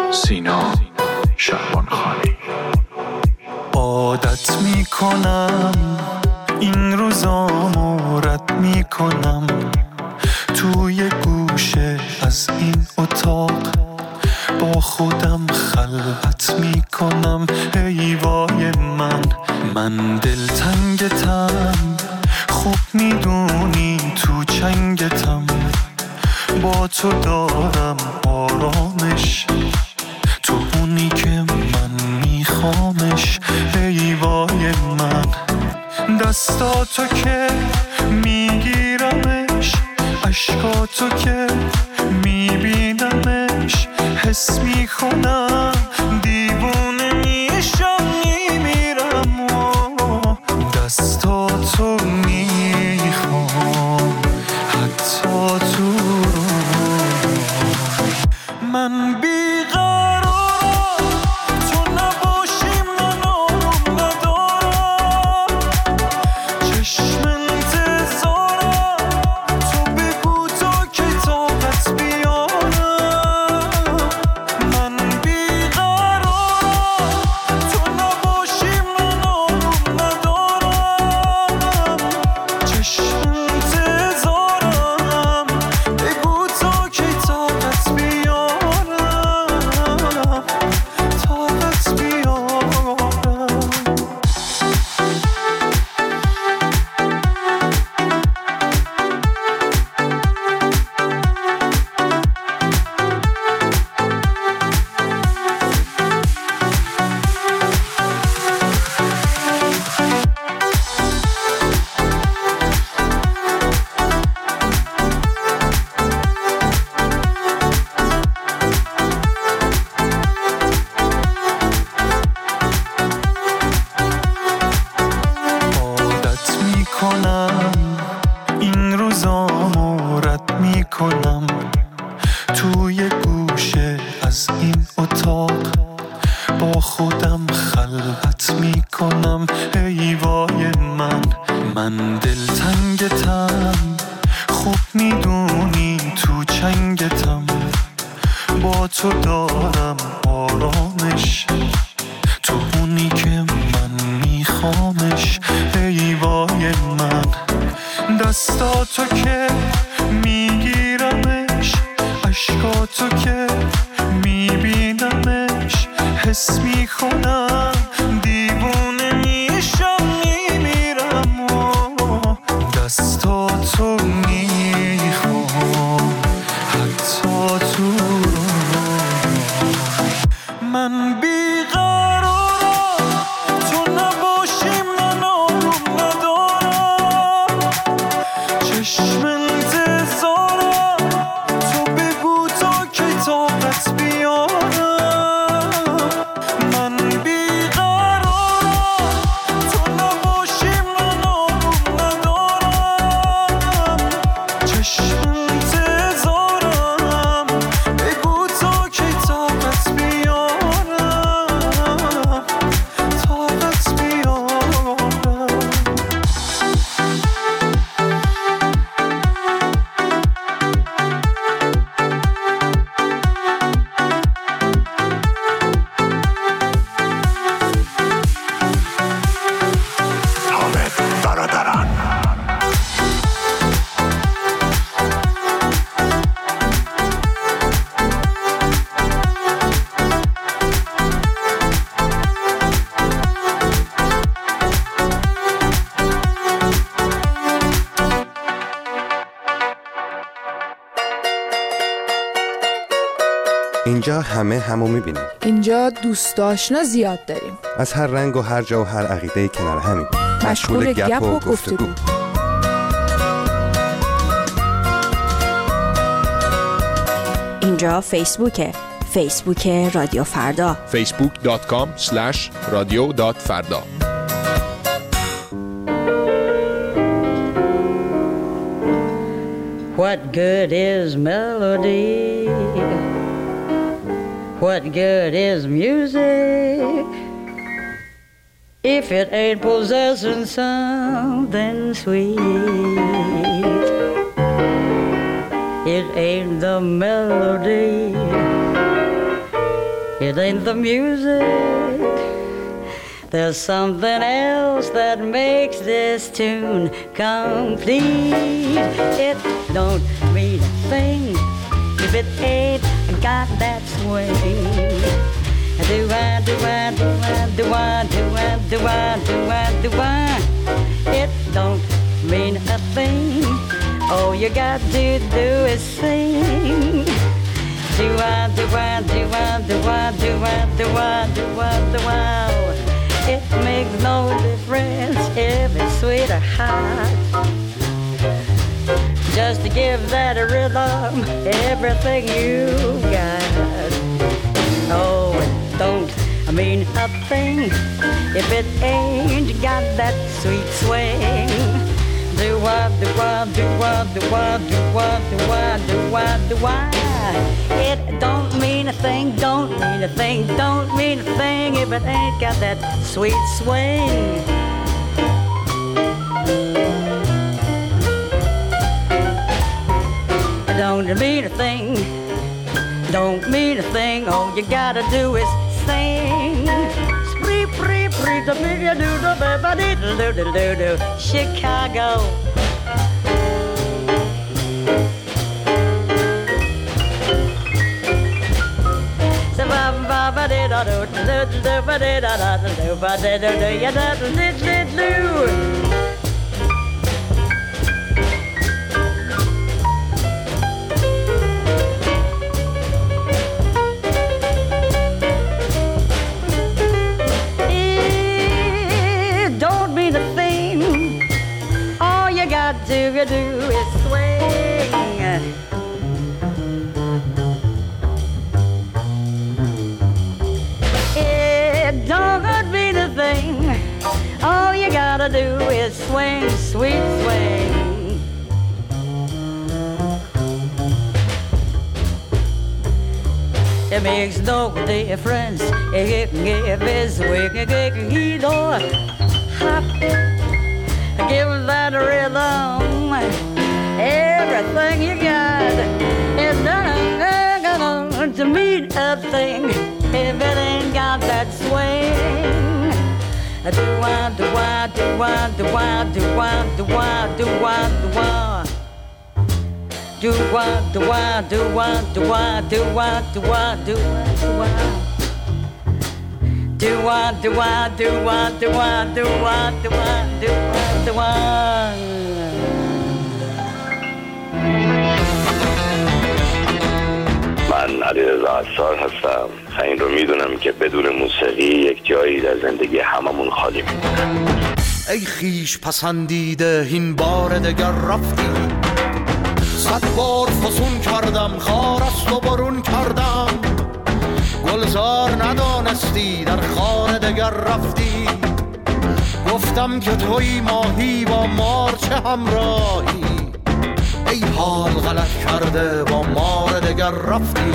سینا شعبانخانی. عادت میکنم این روزامو رد میکنم، توی گوشه از این اتاق با خودم خلوت میکنم. ای وای من دلتنگتم، خوب میدونی تو چنگتم، با تو دارم آرامش، تو اونی که من میخوامش. ای وای من دستاتو که میگیرمش، عشقاتو که میبینمش، حس میکنم دیوونه میشم میمیرم و دستاتو میخوام حتی تو من این روزامو رد میکنم، توی گوشه از این اتاق با خودم خلوت میکنم. ای وای من دلتنگتم، خوب میدونی تو چنگتم، با تو دارم آرامش، تو اونی که من میخوامش. ای وای من دستاتو که میگیرمش، عشقاتو که میبینمش، حس میکنم دیوونه میشم میمیرم و دستاتو میخوام حتی تو من اینجا همه همو میبینیم. اینجا دوست آشنا زیاد داریم، از هر رنگ و هر جا و هر عقیده کنار همیم، مشغول گپ و گفتگو. اینجا فیسبوک رادیو فردا، facebook.com/radio.farda. What good is melody? What good is music if it ain't possessing something sweet? It ain't the melody it ain't the music. There's something else that makes this tune complete. It don't mean a thing if it ain't got that swing. Do-I, do-I, do-I, do-I, do-I, do-I, do-I, do-I. It don't mean a thing. All you got to do is sing. Do-I, do-I, do-I, do-I, do-I, do-I, do-I, do-I. It makes no difference if it's sweet or hot. Just to give that a rhythm everything you got. Oh, it don't mean a thing if it ain't got that sweet swing. Do-wah, do-wah, do-wah, do-wah, do-wah, do-wah, do-wah, do-wah. It don't mean a thing, don't mean a thing, don't mean a thing if it ain't got that sweet swing. Don't mean a thing, don't mean a thing, all you gotta do is sing. Spree, pree, pree, da, dee, da, do, da, ba, ba, dee, da, do, da, do, do. Chicago. Don't mean a thing. All you got to do is swing. Don't mean a thing. All you gotta do is swing, sweet swing. It makes no difference if it's swing, heat or hop. Give that rhythm everything you got. It's not to mean a thing if it ain't got that swing. Do-wah, do-wah, do-wah, do-wah, do-wah, do-wah, do-wah, do-wah. Do-wah, do-wah, do-wah, do-wah, do-wah, do-wah, do-wah, do-wah. Do-wah, do-wah, do-wah, do-wah, do-wah, do-wah, do-wah, do-wah. من علیرضا عصار هستم. این رو میدونم که بدون موسیقی یک جایی در زندگی هممون خالی میمونه. ای خیش پسندیده این بار دگر رفتی، 100 بار فسون کردم خار است و برون کردم، گلزار ندانستی در خار دگر رفتی، گفتم که توی ماهی با مار چه همراهی، ای حال غلط کرده با مار دگر رفتی.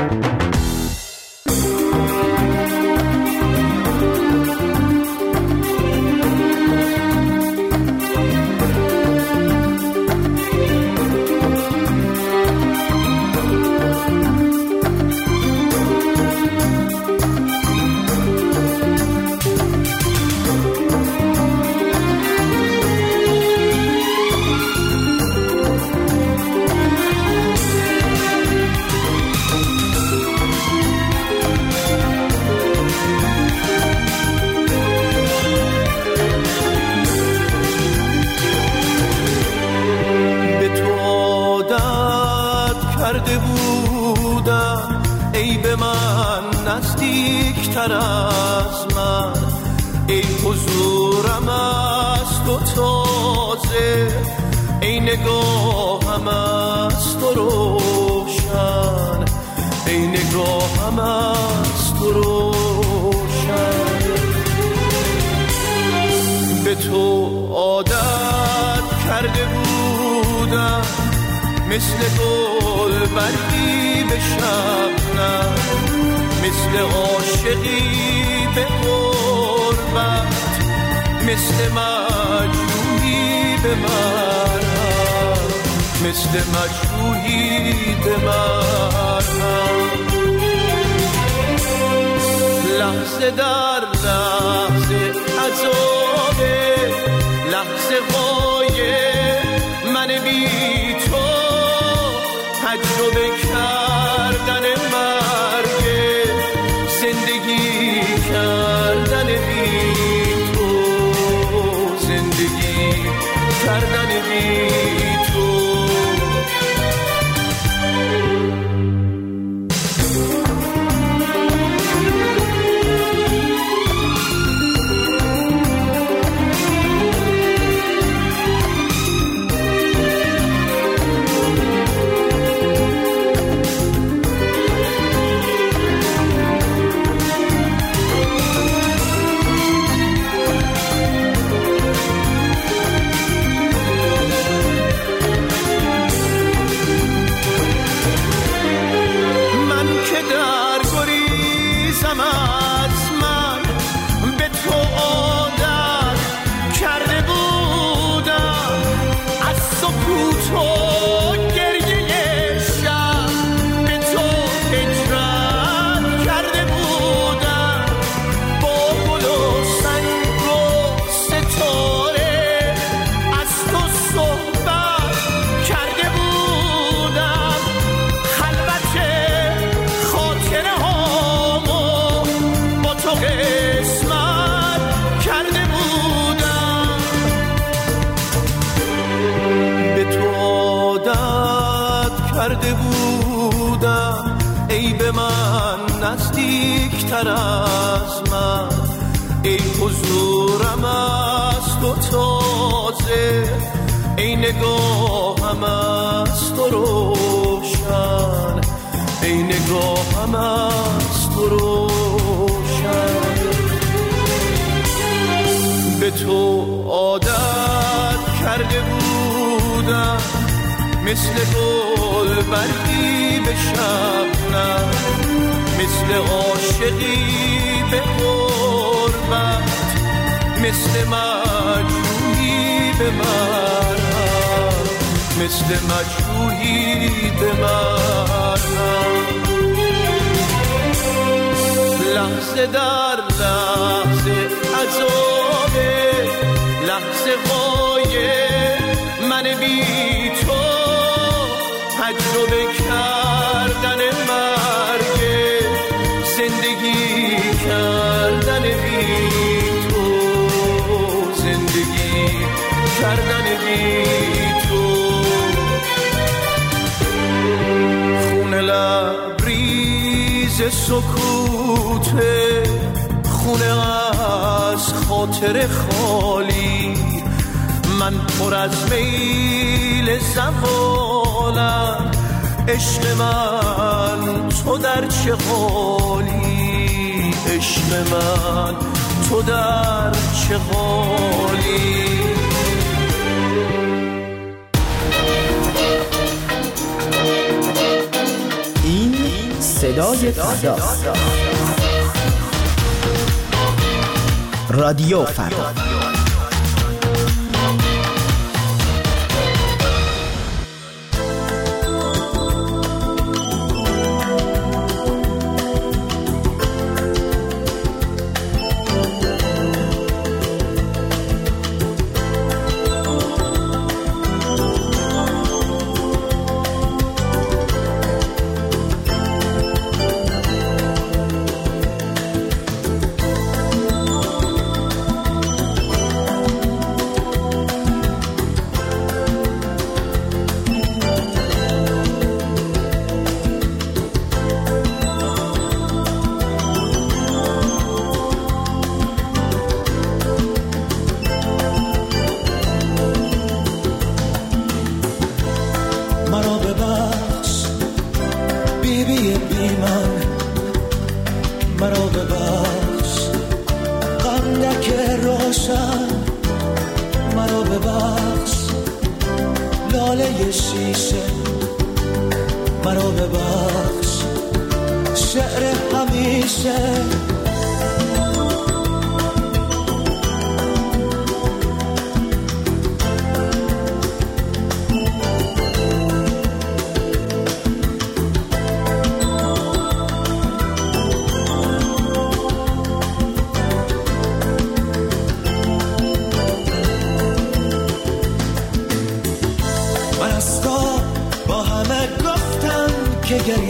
نزدیکتر از من ای حضورم از تو تازه، ای نگاهم از تو روشن، ای نگاهم از تو روشن. به تو عادت کرده بودم مثل گل برگی به شبنم، مثل عاشقی به غربت، مثل مجروحی به مرهم، مثل مجروحی به مرهم. لحظه در لحظه عذابه، لحظه های من بی تو، تجربه کردن مرگ، زندگی کردن بی تو، زندگی کردن بی تو. کرده بودم ای به من نزدیکتر از من، ای حضورم از تو تازه، ای نگاهم از تو روشن، ای نگاهم از تو روشن. به تو عادت کرده بودم مثل گل برگی به شبنم، مثل عاشقی به غربت، مثل مجروحی به مرهم، مثل مجروحی به مرهم. لحظه در لحظه عذابه، لحظه های من بی تو، تجربه کردن مرگ، زندگی کردن بی تو، زندگی کردن بی تو. خونه لبریز سکوته، خونه از خاطر خالی، من پر از میل زوالم، عشق من تو در چه حالی، عشق من تو در چه حالی. این صدای فردا، رادیو فردا.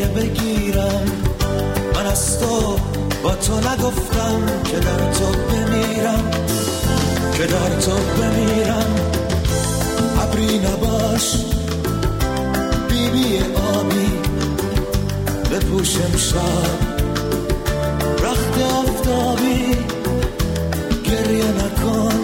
بگیرم. من از تو با تو نگفتم که در تو بمیرم، که در تو بمیرم. ابری نباش بیبی آبی، بپوشم شب رخت آفتابی. گریه نکن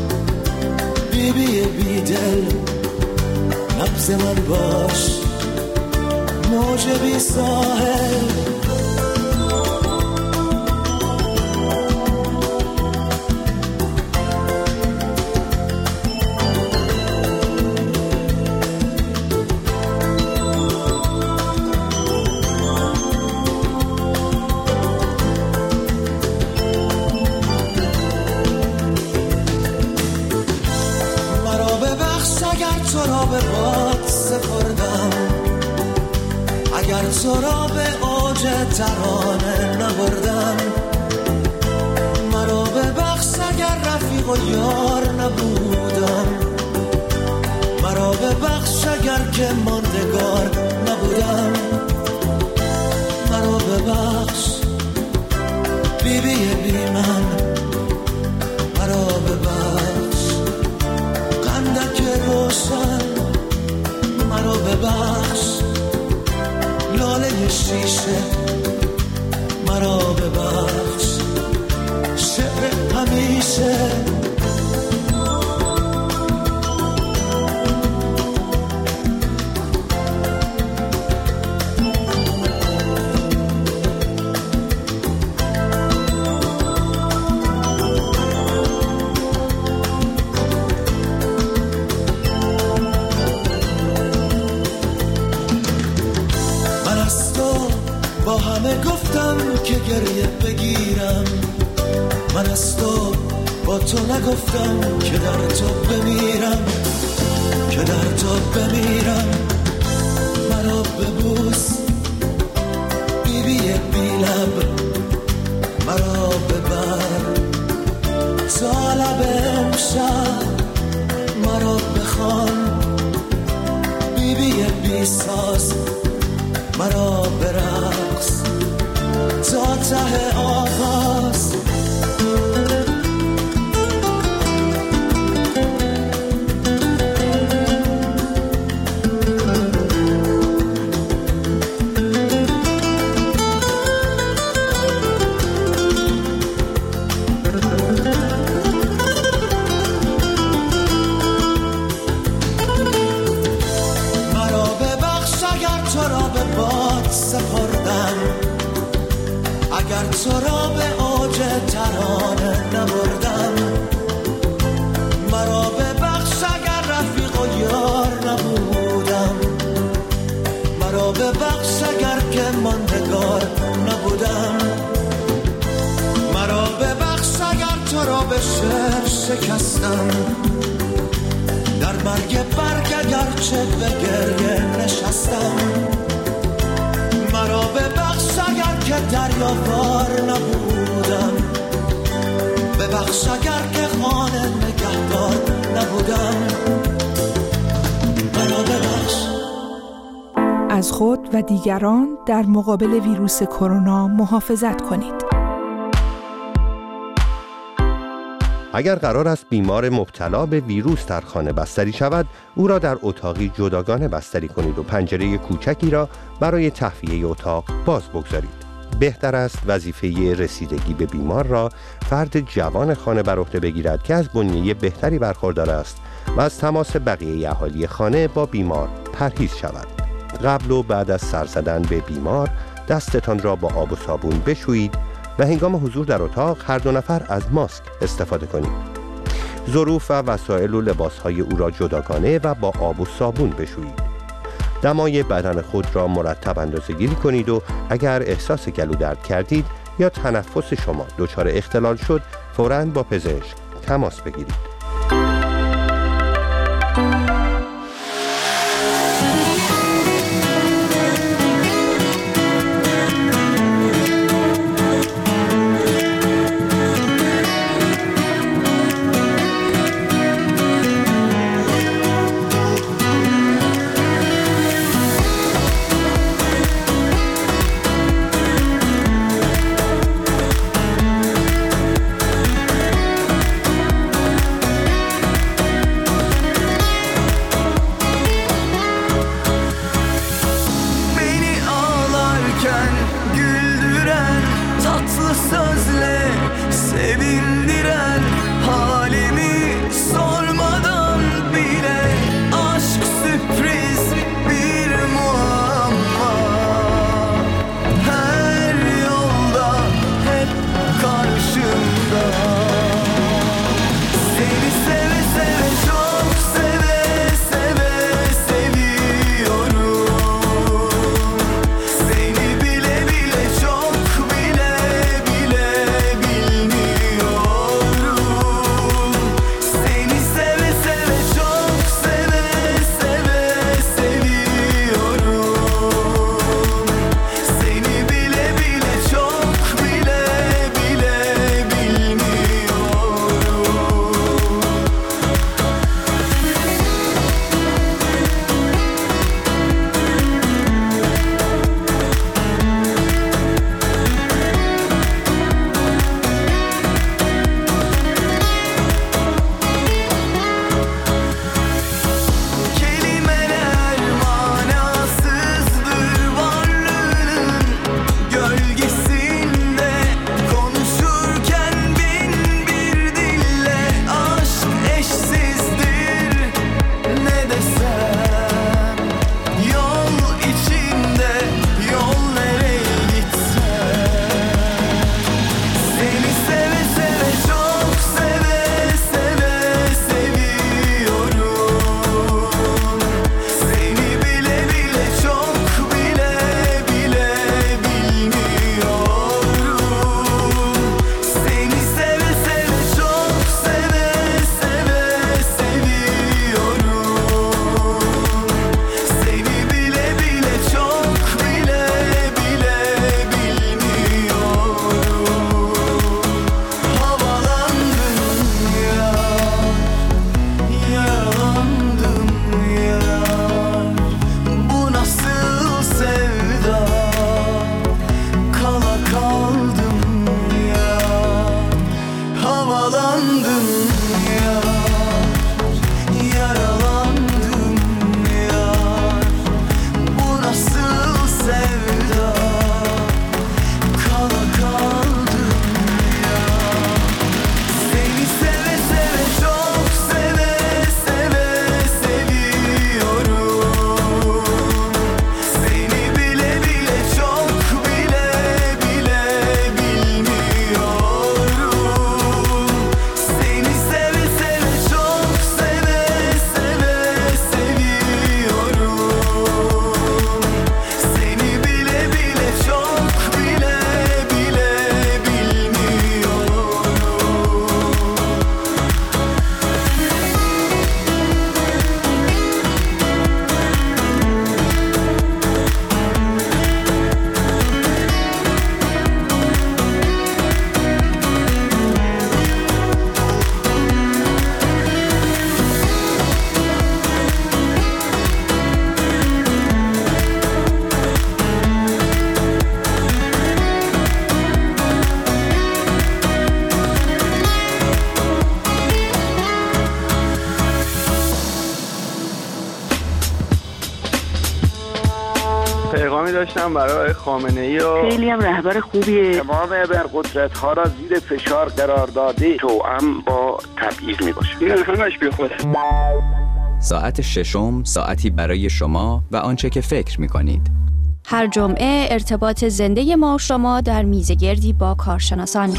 بیبی بیدل، نبض من باش موج بی ساحل. تو را به اوج ترانه نبردم. مرا ببخش اگر رفیق و یار نبودم. مرا ببخش اگر که ماندگار نبودم. مرا ببخش بیبی بی من. مرا ببخش قندک روشن. مرا ببخش لاله شیشه. مرا ببخش شعر همیشه. گفتم که گریه بگیرم. من از تو با تو نگفتم که در تو بمیرم، که در تو بمیرم. مرا ببوس بیبی بی لب. مرا ببر تا لب امشب. مرا بخوان بیبی بی ساز. مرا برقص تا ته آغاز. مرا ببخش اگر تو را به باد سپردم. اگر تو را به اوج ترانه نبردم. مرا ببخش اگر رفیق و یار نبودم. مرا ببخش اگر که ماندگار نبودم. مرا ببخش اگر تو را به شعر شکستم. در مرگ برگ اگرچه به گریه نشستم. مرا ببخش اگر که دریاوار نبودم. ببخش اگر که خانه نگهدار نبودم. مرا ببخش. از خود و دیگران در مقابل ویروس کرونا محافظت کنید. اگر قرار است بیمار مبتلا به ویروس در خانه بستری شود، او را در اتاقی جداگانه بستری کنید و پنجره کوچکی را برای تهویه اتاق باز بگذارید. بهتر است وظیفه رسیدگی به بیمار را فرد جوان خانه بر عهده بگیرد که از بنیه بهتری برخوردار است و از تماس بقیه اهالی خانه با بیمار پرهیز شود. قبل و بعد از سر زدن به بیمار دستتان را با آب و صابون بشویید و هنگام حضور در اتاق هر دو نفر از ماسک استفاده کنید. ظروف و وسایل و لباسهای او را جداگانه و با آب و صابون بشویید. دمای بدن خود را مرتب اندازه‌گیری کنید و اگر احساس گلو درد کردید یا تنفس شما دچار اختلال شد، فوراً با پزشک تماس بگیرید. sevindiren, halimi sormadan bile aşk sürpriz bir muamma. Her yolda hep karşımda. Seni seve seve, çok seve seve seviyorum. Seni bile bile, çok bile bile bilmiyorum. Seni seve seve, çok seve seve seviyorum. Seni bile bile, çok bile bile bilmiyorum. Kelimeler manasızdır varlığının gölgesinde. Konuşurken bin bir dille aşk eşsizdir. Ne desem yol içinde, yol nereye gitsem. Seni seve seve, çok seve seve seviyorum. Seni bile bile, çok bile bile bilmiyorum. Seni seve seve, çok seve seve seviyorum. Seni bile bile, çok bile bile bilmiyorum. Havalandım ya, yaralandım ya. Bu nasıl sevda? Kala kaldım ya. Havalandım ya, yaralandım ya. Bu nasıl sevda? Kala kaldım ya. Seni seve seve, çok seve seve seviyorum. Seni bile bile, çok bile bile bilmiyorum. Seni seve seve, çok seve seve seviyorum. Seni bile bile, çok bile bile bilmiyorum. پیغامی داشتم برای خامنه‌ای و خیلی هم رهبر خوبیه. تمام ابرقدرت‌ها را زیر فشار قرار داده توأم با تبعیض میباشه. این همش بیخوده. ساعت ششم ساعتی برای شما و آنچه که فکر می‌کنید. هر جمعه ارتباط زنده ما و شما در میزگردی با کارشناسان.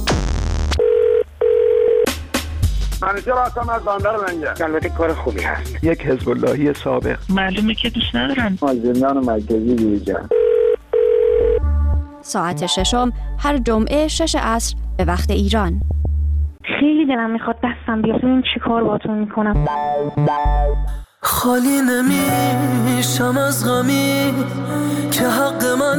منیجر هستم از بندر منگه. البته کار خوبی هست. یک حزب اللهی سابق. معلومه که دوست ندارن. از زندان مرکزی بیرون. ساعت ششم هر جمعه 6 عصر به وقت ایران. خیلی دلم میخواد دستم بیاد. این چی کار باتون میکنم؟ خالی نمیشم از غمی که حق من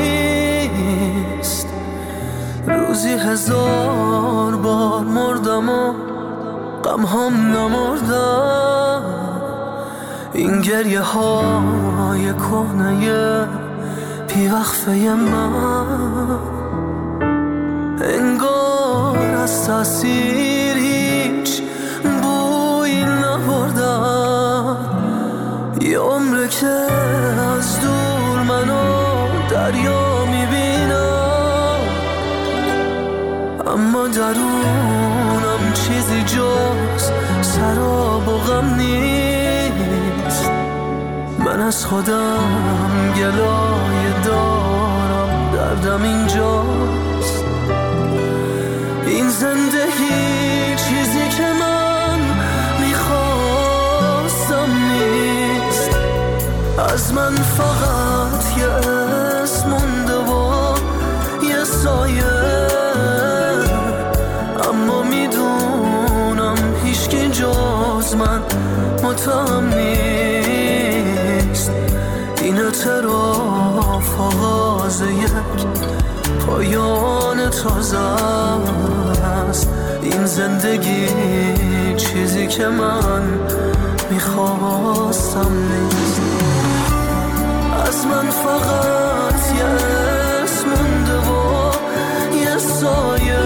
نیست. روزی 1000 بار مردم و غم هم نمردم. این گریه های کهنه بیوقفه من انگار از تاثیر هیچ بویی نبردم. یه عمره که از دور منو دریا میبینم، اما درونم چیزی جز سراب و غم نیست. من از خودم گلایه دارم، دردم اینجاست. این زندگی چیزی که من میخواستم نیست. از من فقط یه اسم مونده و یه سایه، اما میدونم هیچکی جز من متهم نیست. این اعتراف آغاز یک پایان تازه است. این زندگی چیزی که من میخواستم نیست. از من فقط یه اسم مونده و یه سایه،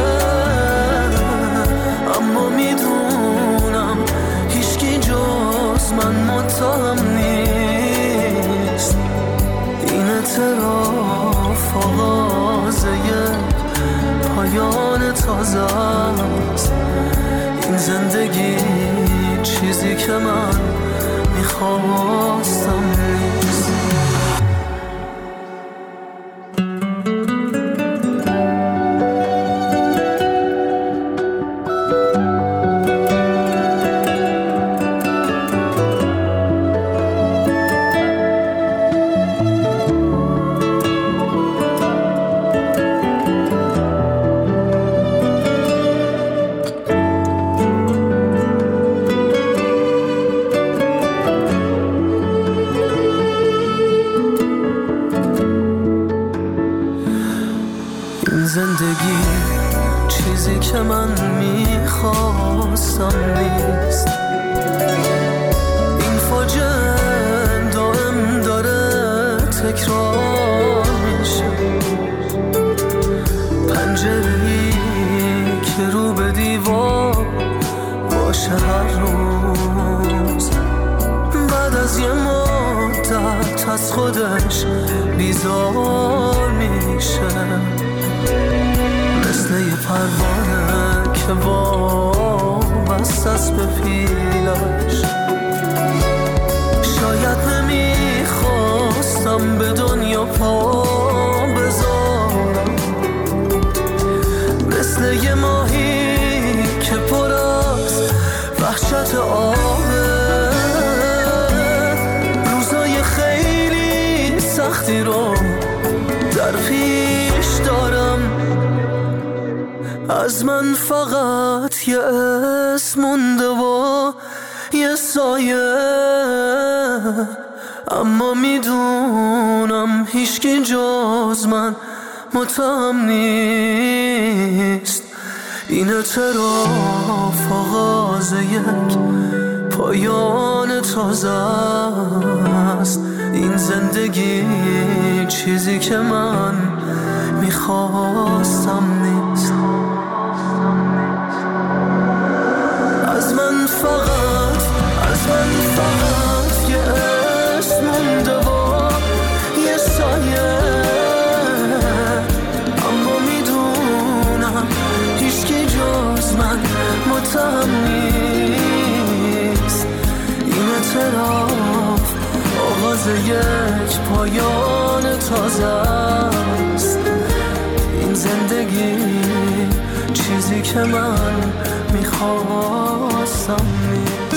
اما میدونم هیچکی جز من متهم نیست. این اعتراف آغاز یک پایان تازه است. این زندگی چیزی که من میخواستم نیست. زندگی چیزی که من میخواستم نیست. این فاجعه دائم داره تکرار میشه. پنجره‌ای که رو به دیوار باشه هر روز، بعد از یه مدت از خودش بیزار میشه. مثل یه پروانه که وابسته است به پیلش. شاید نمیخواستم به دنیا پا بذارم. مثل یه ماهی که پر از وحشت آبه. روزای خیلی سختی رو در پیش دارم. از من فقط یه اسم مونده و یه سایه، اما میدونم هیچکی جز من متهم نیست. این اعتراف آغاز یک پایان تازه است. این زندگی چیزی که من میخواستم نیست. از من فقط یه اسم مونده و یه سایه، اما میدونم هیچکی جز من متهم نیست. این اعتراف آغاز یک پایان تازه است. این زندگی چیزی که من میخواستم نیست.